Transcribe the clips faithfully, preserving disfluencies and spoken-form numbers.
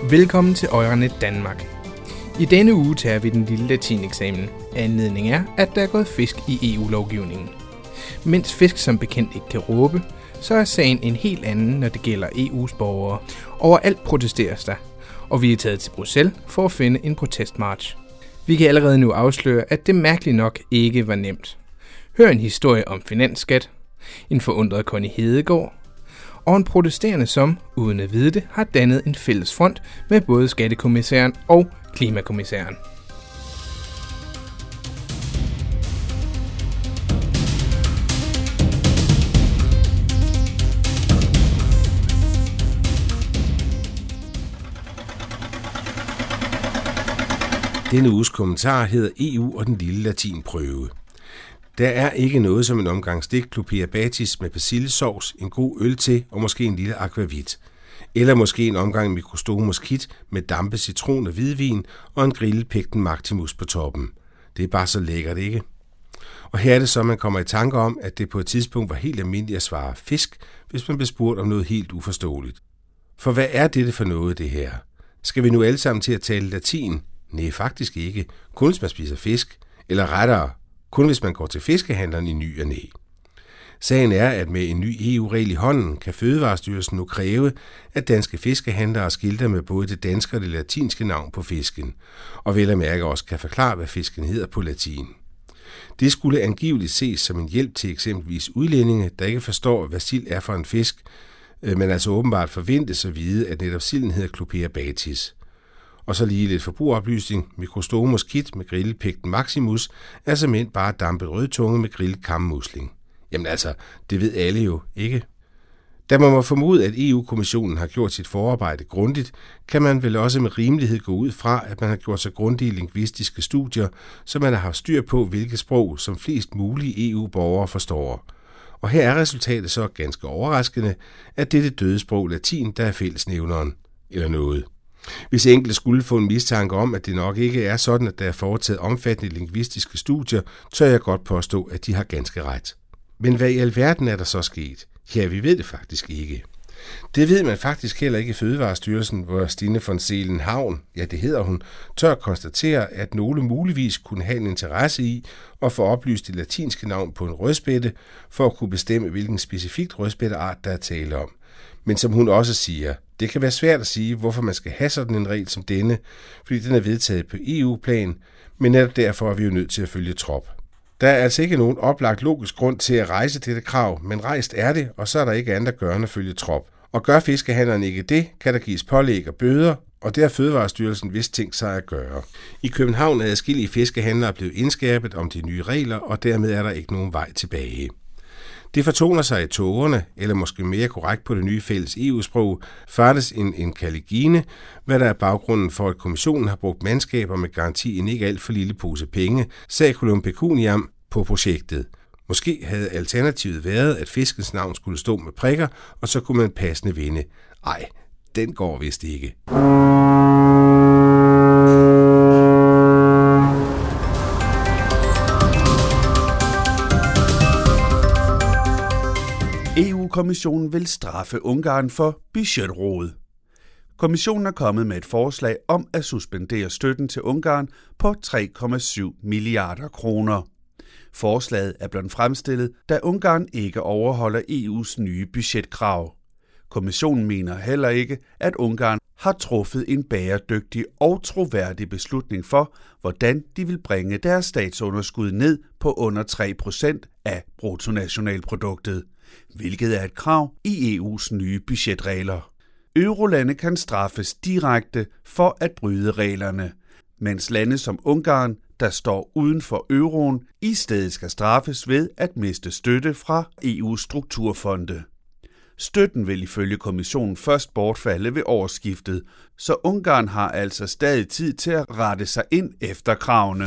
Velkommen til Euranet Danmark. I denne uge tager vi den lille latineksamen. Anledning er, at der er gået fisk i E U-lovgivningen. Mens fisk som bekendt ikke kan råbe, så er sagen en helt anden, når det gælder E U's borgere. Overalt protesteres der, og vi er taget til Bruxelles for at finde en protestmarch. Vi kan allerede nu afsløre, at det mærkeligt nok ikke var nemt. Hør en historie om finansskat, en forundret Connie Hedegaard, og en protesterende, som, uden at vide det, har dannet en fælles front med både skattekommissæren og klimakommissæren. Denne uges kommentar hedder E U og den lille latinprøve. Der er ikke noget som en omgang stegt Clopea Batis med persillesovs, en god øl til og måske en lille aquavit. Eller måske en omgang Microstomus Kit med dampe, citron og hvidvin og en grillet Pecten Maximus på toppen. Det er bare så lækkert, ikke? Og her er det så, man kommer i tanke om, at det på et tidspunkt var helt almindeligt at svare fisk, hvis man blev spurgt om noget helt uforståeligt. For hvad er dette for noget, det her? Skal vi nu alle sammen til at tale latin? Nej, faktisk ikke. Kun hvis man spiser fisk. Eller rettere, kun hvis man går til fiskehandleren i ny og næ. Sagen er, at med en ny E U-regel i hånden, kan Fødevarestyrelsen nu kræve, at danske fiskehandlere skilter med både det danske og det latinske navn på fisken, og vel at mærke også kan forklare, hvad fisken hedder på latin. Det skulle angiveligt ses som en hjælp til eksempelvis udlændinge, der ikke forstår, hvad sild er for en fisk, men altså åbenbart forventes at vide, at netop silden hedder Clopea Batis. Og så lige lidt forbrugeroplysning. Microstomus Kit med grillet Pecten Maximus er simpelthen bare dampet rødtunge med grillet kammusling. Jamen altså, det ved alle jo, ikke? Da man må formode, at E U-kommissionen har gjort sit forarbejde grundigt, kan man vel også med rimelighed gå ud fra, at man har gjort sig grundige lingvistiske studier, så man har haft styr på, hvilke sprog som flest mulige E U-borgere forstår. Og her er resultatet så ganske overraskende, at det er det døde sprog latin, der er fællesnævneren. Eller noget. Hvis enkelte skulle få en mistanke om, at det nok ikke er sådan, at der er foretaget omfattende lingvistiske studier, tør jeg godt påstå, at de har ganske ret. Men hvad i alverden er der så sket? Ja, vi ved det faktisk ikke. Det ved man faktisk heller ikke i Fødevarestyrelsen, hvor Stine von Seelen-Havn, ja det hedder hun, tør konstatere, at nogle muligvis kunne have en interesse i at få oplyst det latinske navn på en rødspætte, for at kunne bestemme, hvilken specifikt rødspætteart der er tale om. Men som hun også siger, det kan være svært at sige, hvorfor man skal have sådan en regel som denne, fordi den er vedtaget på E U-plan, men netop derfor er vi jo nødt til at følge trop. Der er altså ikke nogen oplagt logisk grund til at rejse dette krav, men rejst er det, og så er der ikke andet at gøre end at følge trop. Og gør fiskehandlerne ikke det, kan der gives pålæg og bøder, og det har Fødevarestyrelsen vist tænkt sig at gøre. I København er adskillige fiskehandlere blevet indskærpet om de nye regler, og dermed er der ikke nogen vej tilbage. Det fortoner sig i togerne, eller måske mere korrekt på det nye fælles E U-sprog, fartes en, en kaligine, hvad der er baggrunden for, at kommissionen har brugt mandskaber med garanti en ikke alt for lille pose penge, saculum pecuniam, på projektet. Måske havde alternativet været, at fiskens navn skulle stå med prikker, og så kunne man passende vinde. Ej, den går vist ikke. E U-kommissionen vil straffe Ungarn for budgetrod. Kommissionen er kommet med et forslag om at suspendere støtten til Ungarn på tre komma syv milliarder kroner. Forslaget er blevet fremstillet, da Ungarn ikke overholder E U's nye budgetkrav. Kommissionen mener heller ikke, at Ungarn har truffet en bæredygtig og troværdig beslutning for, hvordan de vil bringe deres statsunderskud ned på under tre procent af bruttonationalproduktet, hvilket er et krav i E U's nye budgetregler. Eurolande kan straffes direkte for at bryde reglerne, mens lande som Ungarn, der står uden for euroen, i stedet skal straffes ved at miste støtte fra E U's strukturfonde. Støtten vil ifølge kommissionen først bortfalde ved årsskiftet, så Ungarn har altså stadig tid til at rette sig ind efter kravene.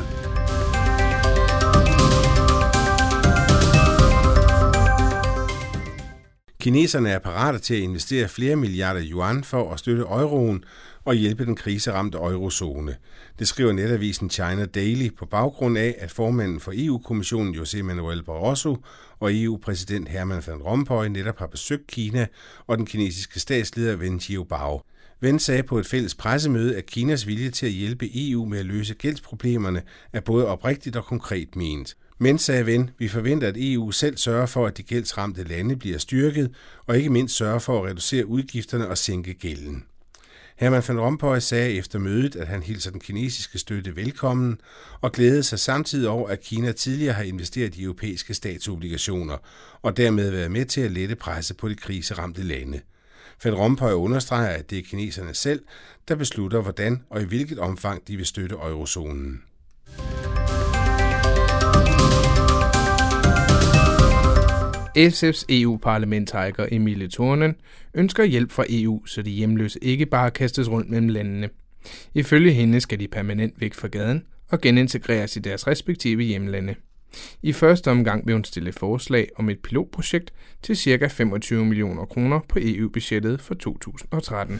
Kineserne er parate til at investere flere milliarder yuan for at støtte euroen og hjælpe den kriseramte eurozone. Det skriver netavisen China Daily på baggrund af, at formanden for E U-kommissionen José Manuel Barroso og E U-præsident Herman van Rompuy netop har besøgt Kina og den kinesiske statsleder Wen Jiabao. Wen sagde på et fælles pressemøde, at Kinas vilje til at hjælpe E U med at løse gældsproblemerne er både oprigtigt og konkret ment. Men, sagde Wen, vi forventer, at E U selv sørger for, at de gældsramte lande bliver styrket, og ikke mindst sørger for at reducere udgifterne og sænke gælden. Herman van Rompuy sagde efter mødet, at han hilser den kinesiske støtte velkommen, og glædede sig samtidig over, at Kina tidligere har investeret i europæiske statsobligationer, og dermed været med til at lette presset på de kriseramte lande. Van Rompuy understreger, at det er kineserne selv, der beslutter, hvordan og i hvilket omfang de vil støtte eurozonen. S F's E U-parlamentariker Emilie Turunen ønsker hjælp fra E U, så de hjemløse ikke bare kastes rundt mellem landene. Ifølge hende skal de permanent væk fra gaden og genintegreres i deres respektive hjemlande. I første omgang vil hun stille forslag om et pilotprojekt til ca. femogtyve millioner kroner på E U-budgettet for to tusind og tretten.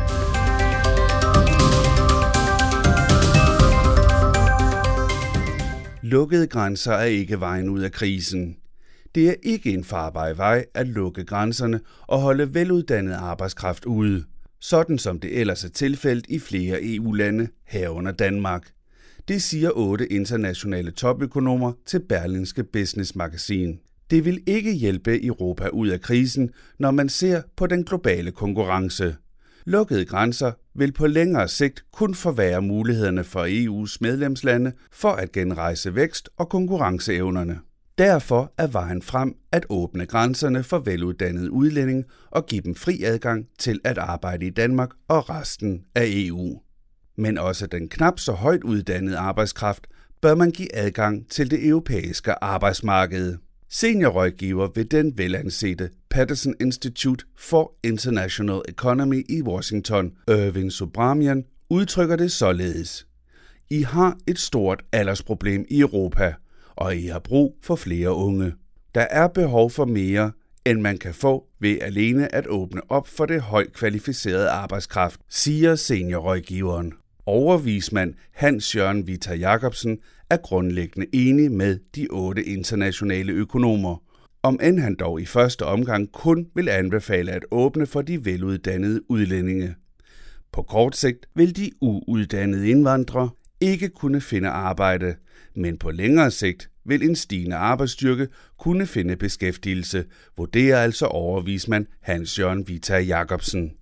Lukkede grænser er ikke vejen ud af krisen. Det er ikke en farbar vej at lukke grænserne og holde veluddannet arbejdskraft ude, sådan som det ellers er tilfældet i flere E U-lande, herunder Danmark. Det siger otte internationale topøkonomer til Berlingske Business Magazine. Det vil ikke hjælpe Europa ud af krisen, når man ser på den globale konkurrence. Lukkede grænser vil på længere sigt kun forværre mulighederne for E U's medlemslande for at genrejse vækst og konkurrenceevnerne. Derfor er vejen frem at åbne grænserne for veluddannede udlændinge og give dem fri adgang til at arbejde i Danmark og resten af E U. Men også den knap så højt uddannede arbejdskraft bør man give adgang til det europæiske arbejdsmarked. Seniorrådgiver ved den velansete Peterson Institute for International Economy i Washington, Irving Subramanian, udtrykker det således. I har et stort aldersproblem i Europa, og I har brug for flere unge. Der er behov for mere, end man kan få ved alene at åbne op for det højt kvalificerede arbejdskraft, siger seniorrådgiveren. Overvismand Hans-Jørgen Vita Jacobsen er grundlæggende enig med de otte internationale økonomer, om end han dog i første omgang kun vil anbefale at åbne for de veluddannede udlændinge. På kort sigt vil de uuddannede indvandrere ikke kunne finde arbejde, men på længere sigt vil en stigende arbejdsstyrke kunne finde beskæftigelse, vurderer altså overvismand Hans-Jørgen Vita Jacobsen.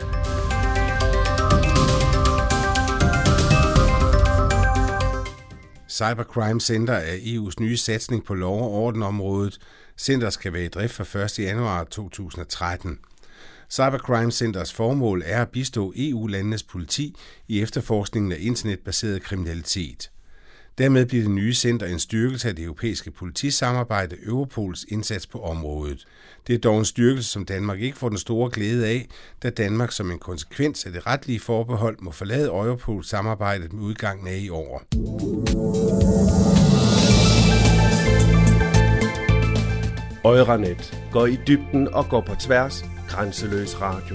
Cybercrime Center er E U's nye satsning på lov- og ordenområdet. Centeret skal være i drift fra første januar to tusind og tretten. Cybercrime Centers formål er at bistå E U-landenes politi i efterforskningen af internetbaseret kriminalitet. Dermed bliver det nye center en styrkelse af det europæiske politisamarbejde, Europols indsats på området. Det er dog en styrkelse, som Danmark ikke får den store glæde af, da Danmark som en konsekvens af det retlige forbehold må forlade Europols samarbejdet med udgangen af i år. Euranet går i dybden og går på tværs. Grænseløs radio.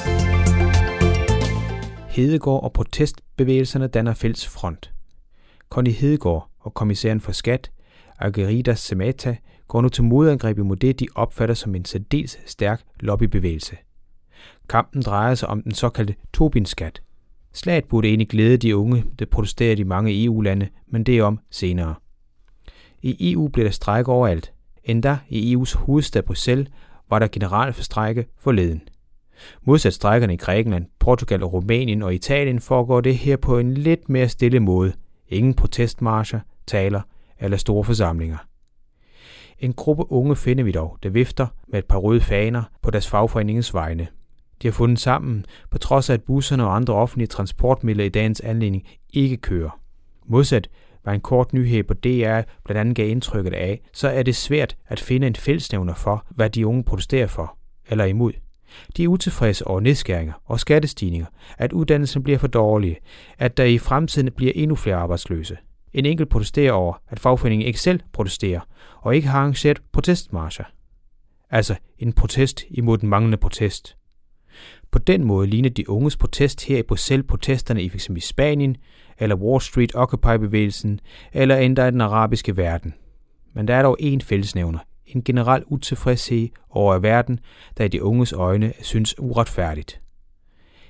Hedegaard og protestbevægelserne danner fælles front. Connie Hedegaard og kommissæren for skat, Argerida Semeta, går nu til modangreb imod det, de opfatter som en særdeles stærk lobbybevægelse. Kampen drejer sig om den såkaldte Tobin-skat. Slaget burde egentlig glæde de unge, der protesterer i mange E U-lande, men det er om senere. I E U blev der strejke overalt. Endda i E U's hovedstad Bruxelles var der generelt for strejke forleden. Modsat strejkerne i Grækenland, Portugal og Rumænien og Italien foregår det her på en lidt mere stille måde. Ingen protestmarcher, taler eller store forsamlinger. En gruppe unge finder vi dog, der vifter med et par røde faner på deres fagforeningens vegne. De har fundet sammen, på trods af at busserne og andre offentlige transportmidler i dagens anledning ikke kører. Modsat var en kort nyhed på D R blandt andet gav indtrykket af, så er det svært at finde en fællesnævner for, hvad de unge protesterer for eller imod. De er utilfredse over nedskæringer og skattestigninger, at uddannelsen bliver for dårlige, at der i fremtiden bliver endnu flere arbejdsløse. En enkelt protesterer over, at fagforeningen ikke selv protesterer og ikke har arrangeret protestmarcher. Altså en protest imod den manglende protest. På den måde ligner de unges protest her i Bruxelles protesterne i f.eks. Spanien, eller Wall Street Occupy-bevægelsen, eller endda i den arabiske verden. Men der er dog én fællesnævner, en generel utilfredshed over verden, der i de unges øjne synes uretfærdigt.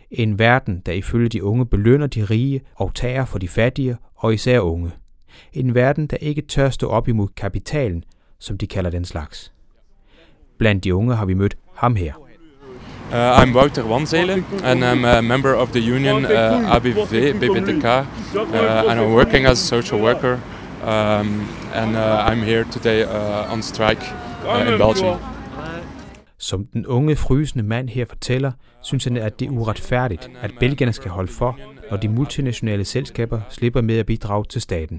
En verden, der ifølge de unge belønner de rige og tager for de fattige og især unge. En verden, der ikke tør stå op imod kapitalen, som de kalder den slags. Blandt de unge har vi mødt ham her. Uh, I'm Wouter Wanzelen and I'm a member of the union uh, A B V B B D K uh, and I'm working as a social worker um, and uh, I'm here today uh, on strike uh, in Belgium. Som den unge frysende mand her fortæller, synes han, at det er uretfærdigt, at belgierne skal holde for, når de multinationale selskaber slipper med at bidrage til staten.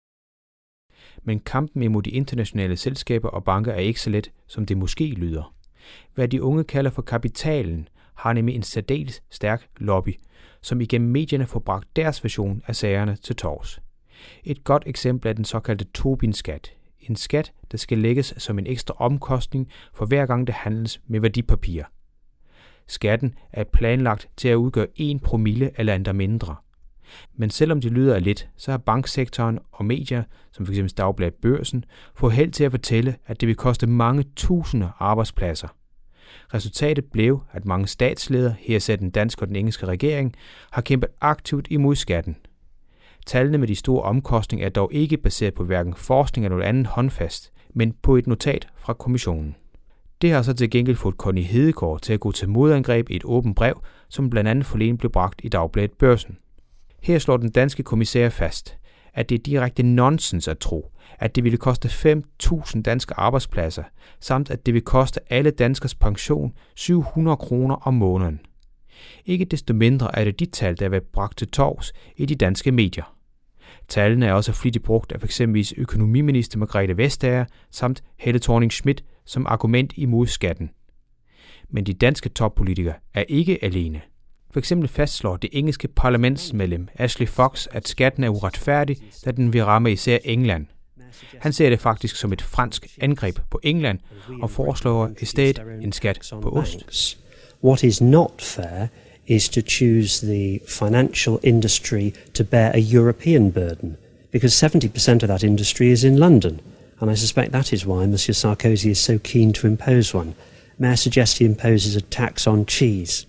Men kampen imod de internationale selskaber og banker er ikke så let, som det måske lyder. Hvad de unge kalder for kapitalen, har nemlig en særdeles stærk lobby, som igennem medierne får bragt deres version af sagerne til torvs. Et godt eksempel er den såkaldte Tobin-skat. En skat, der skal lægges som en ekstra omkostning for hver gang det handles med værdipapirer. Skatten er planlagt til at udgøre en promille eller endda mindre. Men selvom det lyder af lidt, så har banksektoren og medier, som f.eks. Dagbladet Børsen, fået held til at fortælle, at det vil koste mange tusinde arbejdspladser. Resultatet blev, at mange statsledere, her især den danske og den engelske regering, har kæmpet aktivt imod skatten. Tallene med de store omkostninger er dog ikke baseret på hverken forskning eller noget andet håndfast, men på et notat fra kommissionen. Det har så til gengæld fået Connie Hedegaard til at gå til modangreb i et åbent brev, som blandt andet forleden blev bragt i Dagbladet Børsen. Her slår den danske kommissær fast, at det er direkte nonsens at tro, at det ville koste fem tusind danske arbejdspladser, samt at det vil koste alle danskers pension syv hundrede kroner om måneden. Ikke desto mindre er det de tal, der har været bragt til torvs i de danske medier. Tallene er også flittigt brugt af f.eks. økonomiminister Margrethe Vestager samt Helle Thorning-Schmidt som argument imod skatten. Men de danske toppolitikere er ikke alene. For eksempel fastslår det engelske parlamentsmedlem Ashley Fox, at skatten er uretfærdig, da den vil ramme især England. Han ser det faktisk som et fransk angreb på England og foreslår i stedet en skat på ost. What is not fair is to choose the financial industry to bear a European burden, because seventy percent of that industry is in London, and I suspect that is why Monsieur Sarkozy is so keen to impose one. May I suggest he imposes a tax on cheese?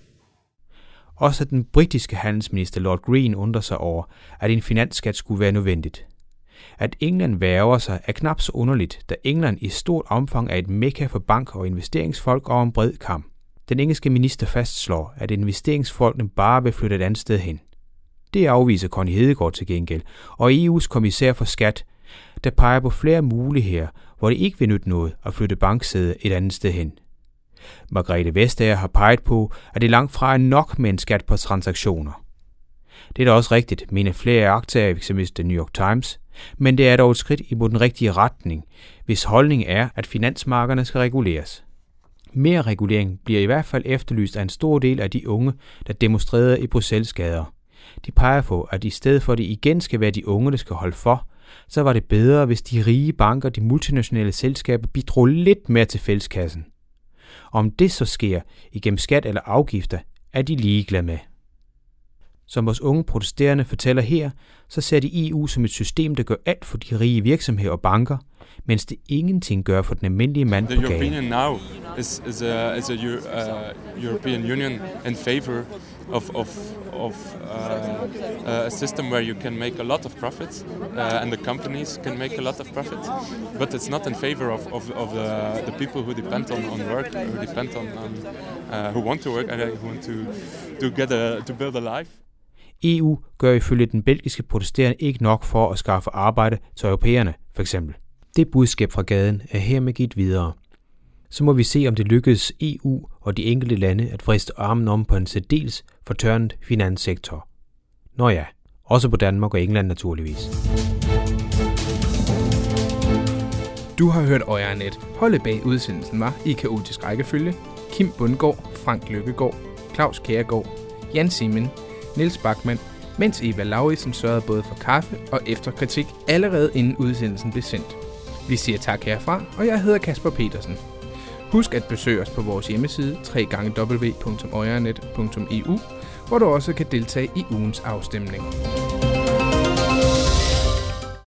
Også den britiske handelsminister Lord Green undrer sig over, at en finansskat skulle være nødvendigt. At England værger sig er knap så underligt, da England i stort omfang er et mekka for bank- og investeringsfolk over en bred kam. Den engelske minister fastslår, at investeringsfolkene bare vil flytte et andet sted hen. Det afviser Connie Hedegaard til gengæld, og E U's kommissær for skat, der peger på flere muligheder, hvor det ikke vil nytte noget at flytte banksædet et andet sted hen. Margrethe Vestager har peget på, at det langt fra er nok med en skat på transaktioner. Det er da også rigtigt, mener flere aktier, eksempelvis The New York Times, men det er dog et skridt imod den rigtige retning, hvis holdning er, at finansmarkederne skal reguleres. Mere regulering bliver i hvert fald efterlyst af en stor del af de unge, der demonstrerede i Bruxelles gader. De peger på, at i stedet for at det igen skal være de unge, der skal holde for, så var det bedre, hvis de rige banker og de multinationale selskaber bidrog lidt mere til fælleskassen. Om det så sker igennem skat eller afgifter, er de ligeglade med. Som vores unge protesterende fortæller her, så ser de E U som et system, der gør alt for de rige virksomheder og banker, mens det ingenting gør for den almindelige mand på gaden. The European now is is a is a uh, European Union in favor of of of uh, a system where you can make a lot of profits uh, and the companies can make a lot of profits, but it's not in favor of of of the the people who depend on on work, who depend on, on uh, who want to work and who want to to get a to build a life. E U gør ifølge den belgiske protesterende ikke nok for at skaffe arbejde til europæerne, for eksempel. Det budskab fra gaden er hermed givet videre. Så må vi se, om det lykkedes E U og de enkelte lande at vriste armen om på en særdeles fortørnet finanssektor. Nå ja, også på Danmark og England naturligvis. Du har hørt Øjernet. Holdet bag udsendelsen var i kaotisk rækkefølge Kim Bundgaard, Frank Lykkegaard, Claus Kjærgaard, Jan Simen, Niels Bachmann, mens Eva Lauritsen sørgede både for kaffe og efterkritik allerede inden udsendelsen blev sendt. Vi siger tak herfra, og jeg hedder Kasper Petersen. Husk at besøge os på vores hjemmeside w w w punktum øjernet punktum e u, hvor du også kan deltage i ugens afstemning.